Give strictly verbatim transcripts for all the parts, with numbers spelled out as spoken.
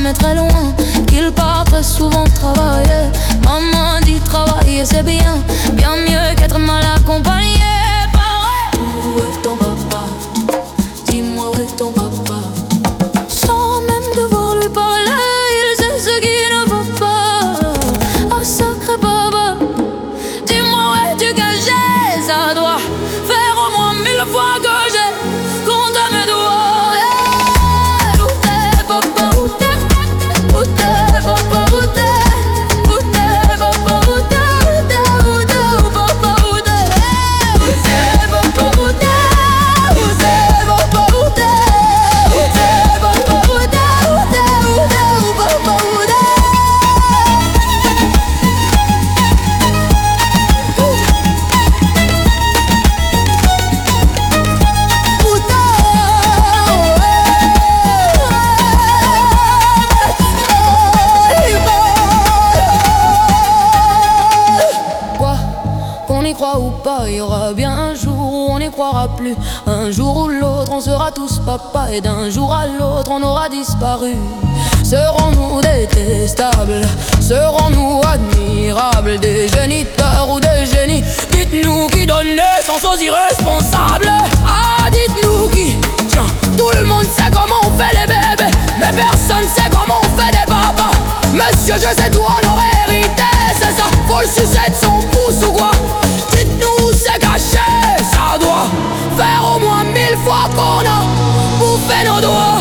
jamais très loin, qu'il part très souvent travailler. Maman dit travailler c'est bien, bien mieux qu'être mal accompagné. Pareil. Où est ton papa? Dis-moi où est ton papa? Sans même devoir lui parler, il sait ce qui ne va pas. Oh sacré papa, dis-moi où es-tu caché? Ça doit faire au moins mille fois que j'ai compté mes doigts. Qu'on y croit ou pas, il y aura bien un jour où on n'y croira plus. Un jour ou l'autre, on sera tous papa, et d'un jour à l'autre, on aura disparu. Serons-nous détestables? Serons-nous admirables? Des géniteurs ou des génies? Dites-nous qui donne naissance aux irresponsables. Ah, dites-nous qui? Tiens, tout le monde sait comment on fait les bébés, mais personne sait comment on fait des papas. Monsieur, je sais tout, on aurait hérité, c'est ça. Faut le sucer de son pouce ou quoi? Dites-nous où c'est caché. Ça doit faire au moins mille fois qu'on a bouffé nos doigts.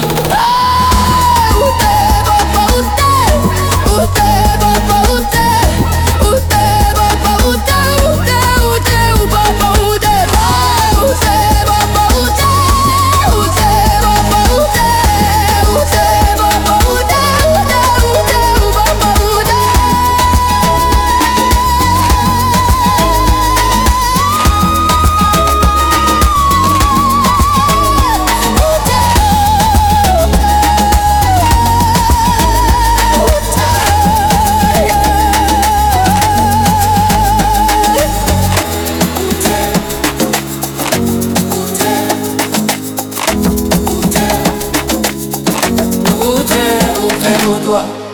Ah, où t'es, papa, où t'es? Où t'es, papa, où t'es? Où t'es, papa, où t'es? Où t'es, où t'es, où papa, où t'es? Ah, où t'es, papa, où t'es? Où t'es, papa, où t'es? Où t'es, papa, où t'es? Où t'es, où t'es, où papa, où t'es? Où t'es, où t'es, où toi?